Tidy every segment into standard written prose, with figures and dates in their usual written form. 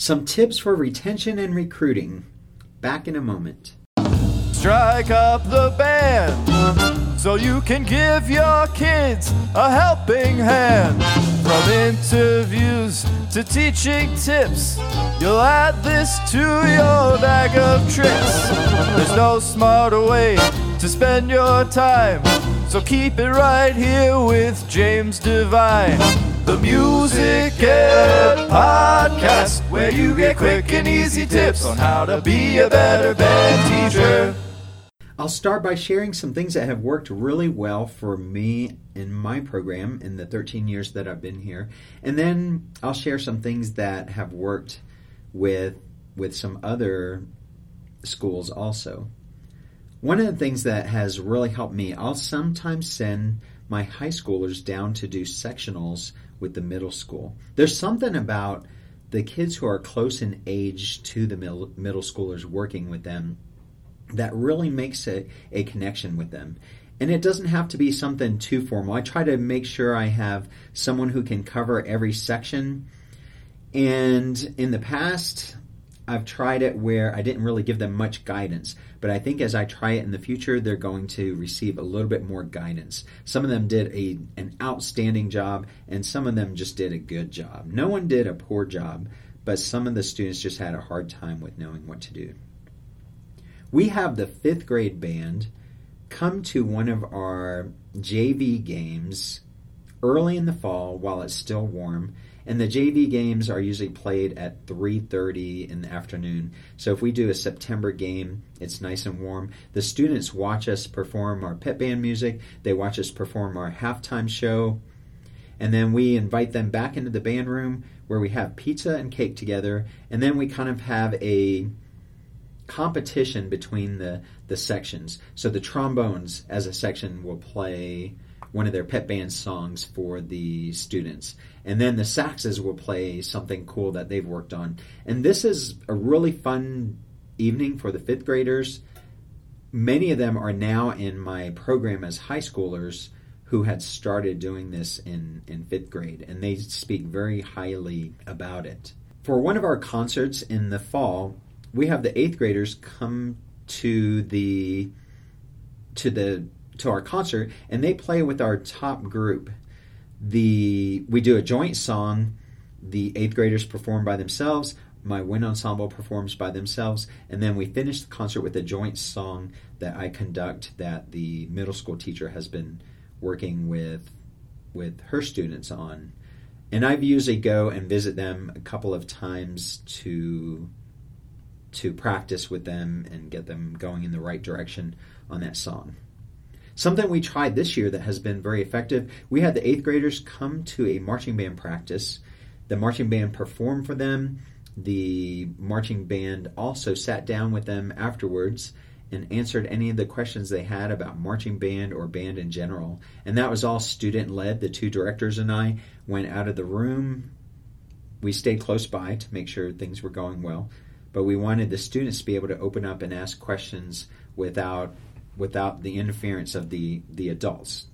Some tips for retention and recruiting. Back in a moment. Strike up the band so you can give your kids a helping hand. From interviews to teaching tips, you'll add this to your bag of tricks. There's no smarter way to spend your time, so keep it right here with James Devine. The Music Ed Podcast, where you get quick and easy tips on how to be a better band teacher. I'll start by sharing some things that have worked really well for me in my program in the 13 years that I've been here. And then I'll share some things that have worked with some other schools also. One of the things that has really helped me, I'll sometimes send my high schoolers down to do sectionals with the middle school. There's something about the kids who are close in age to the middle schoolers working with them that really makes a connection with them. And it doesn't have to be something too formal. I try to make sure I have someone who can cover every section. And in the past, I've tried it where I didn't really give them much guidance. But I think as I try it in the future, they're going to receive a little bit more guidance. Some of them did an outstanding job, and some of them just did a good job. No one did a poor job, but some of the students just had a hard time with knowing what to do. We have the 5th grade band come to one of our JV games early in the fall while it's still warm. And the JV games are usually played at 3:30 in the afternoon. So if we do a September game, it's nice and warm. The students watch us perform our pep band music. They watch us perform our halftime show. And then we invite them back into the band room where we have pizza and cake together. And then we kind of have a competition between the sections. So the trombones as a section will play one of their pep band songs for the students. And then the saxes will play something cool that they've worked on. And this is a really fun evening for the 5th graders. Many of them are now in my program as high schoolers who had started doing this in 5th grade. And they speak very highly about it. For one of our concerts in the fall, we have the 8th graders come to our concert, and they play with our top group. We do a joint song. The 8th graders perform by themselves. My wind ensemble performs by themselves. And then we finish the concert with a joint song that I conduct that the middle school teacher has been working with her students on. And I usually go and visit them a couple of times to practice with them and get them going in the right direction on that song. Something we tried this year that has been very effective, we had the 8th graders come to a marching band practice. The marching band performed for them. The marching band also sat down with them afterwards and answered any of the questions they had about marching band or band in general. And that was all student-led. The 2 directors and I went out of the room. We stayed close by to make sure things were going well. But we wanted the students to be able to open up and ask questions without the interference of the adults.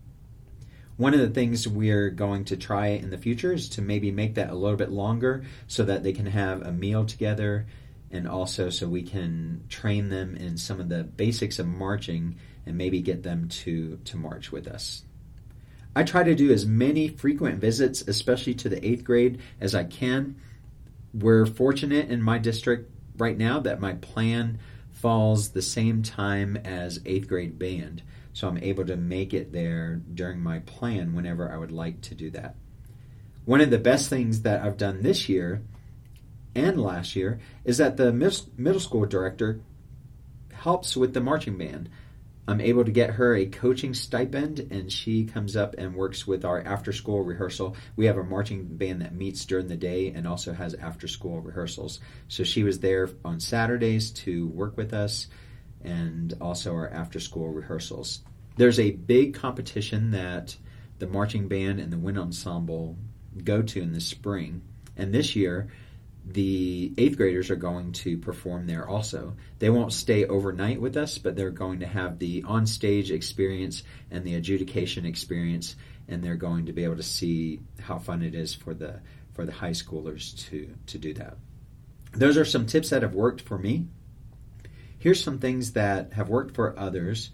One of the things we're going to try in the future is to maybe make that a little bit longer so that they can have a meal together, and also so we can train them in some of the basics of marching and maybe get them to march with us. I try to do as many frequent visits, especially to the 8th grade, as I can. We're fortunate in my district right now that my plan falls the same time as 8th grade band. So I'm able to make it there during my plan whenever I would like to do that. One of the best things that I've done this year and last year is that the middle school director helps with the marching band. I'm able to get her a coaching stipend, and she comes up and works with our after-school rehearsal. We have a marching band that meets during the day and also has after-school rehearsals. So she was there on Saturdays to work with us, and also our after-school rehearsals. There's a big competition that the marching band and the wind ensemble go to in the spring, and this year the 8th graders are going to perform there also. They won't stay overnight with us, but they're going to have the on-stage experience and the adjudication experience, and they're going to be able to see how fun it is for the high schoolers to do that. Those are some tips that have worked for me. Here's some things that have worked for others.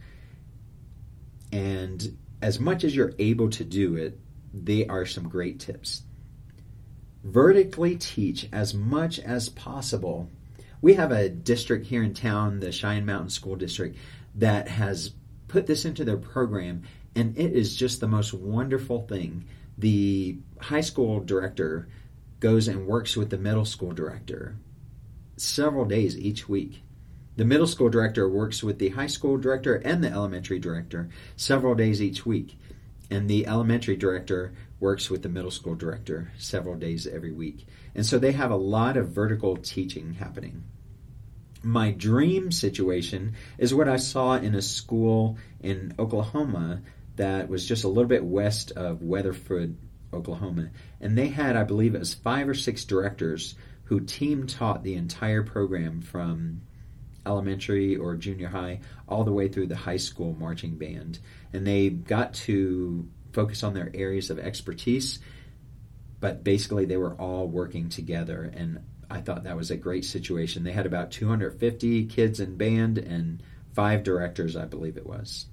And as much as you're able to do it, they are some great tips. Vertically teach as much as possible. We have a district here in town, the Cheyenne Mountain School District, that has put this into their program, and it is just the most wonderful thing. The high school director goes and works with the middle school director several days each week. The middle school director works with the high school director and the elementary director several days each week. And the elementary director works with the middle school director several days every week. And so they have a lot of vertical teaching happening. My dream situation is what I saw in a school in Oklahoma that was just a little bit west of Weatherford, Oklahoma. And they had, I believe it was 5 or 6 directors who team taught the entire program from elementary or junior high all the way through the high school marching band. And they got to focus on their areas of expertise, but basically they were all working together, and I thought that was a great situation. They had about 250 kids in band and 5 directors, I believe it was.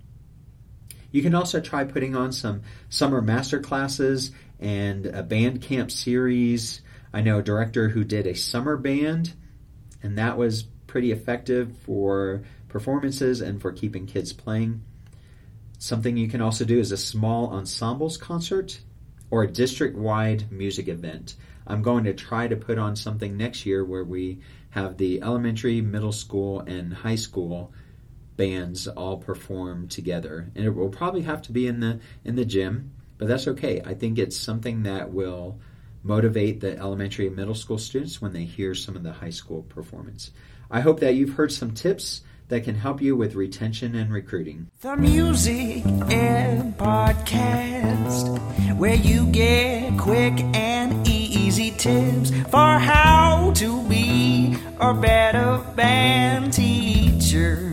You can also try putting on some summer master classes and a band camp series. I know a director who did a summer band, and that was pretty effective for performances and for keeping kids playing. Something you can also do is a small ensembles concert or a district-wide music event. I'm going to try to put on something next year where we have the elementary, middle school, and high school bands all perform together. And it will probably have to be in the gym, but that's okay. I think it's something that will motivate the elementary and middle school students when they hear some of the high school performance. I hope that you've heard some tips that can help you with retention and recruiting. The Music Ed Podcast, where you get quick and easy tips for how to be a better band teacher.